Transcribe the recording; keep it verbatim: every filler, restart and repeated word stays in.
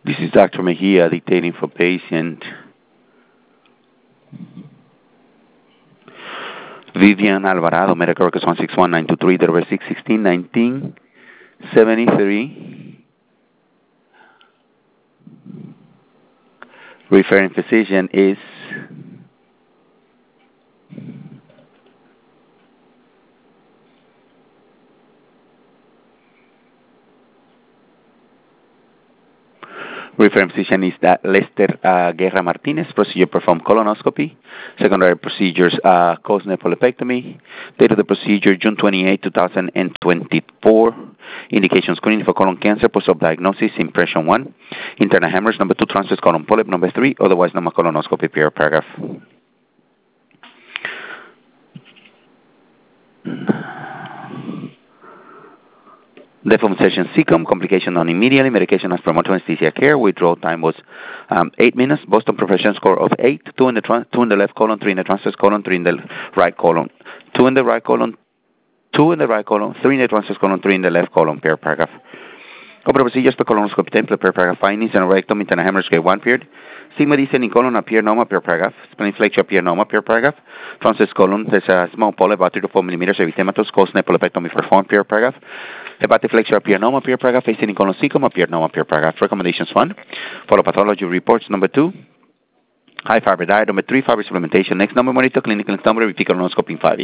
This is Doctor Mejia dictating for patient Vivian Alvarado, medical records one six one nine two three, date of birth six sixteen nineteen seventy-three. Referring physician is Referring physician is that Lester uh, Guerra Martinez. Procedure performed colonoscopy. Secondary procedures uh, cause nephrolepectomy. Date of the procedure June twenty-eighth, two thousand twenty-four. Indications screening for colon cancer, post-op diagnosis, impression one. Internal hemorrhage, number two, transverse colon polyp, number three, otherwise known as colonoscopy, period, paragraph. Deformation cecum, complication non immediately, medication as promoted anesthesia care. Withdrawal time was um, eight minutes. Boston Professional score of eight. Two in the trans- two in the left colon, three in the transverse colon, three in the right colon. Two in the right colon, two in the right colon, three in the transverse colon, three in the left colon. Per paragraph. Open procedures per colonoscopy template per paragraph. Findings and rectum internal hemorrhage grade one period. Sigma descending colon appear normal per paragraph. Spleen flexure appear normal per paragraph. Transverse colon, there's a small polyp about three to four millimeters. Erythematous cause nephrolepectomy performed per paragraph. Hepatic flexure appear normal per paragraph. Ascending colon cecum appear normal per paragraph. Recommendations one. Follow pathology reports. Number two. High fiber diet. Number three. Fiber supplementation. Next number monitor clinical number. Repeat colonoscopy in five years.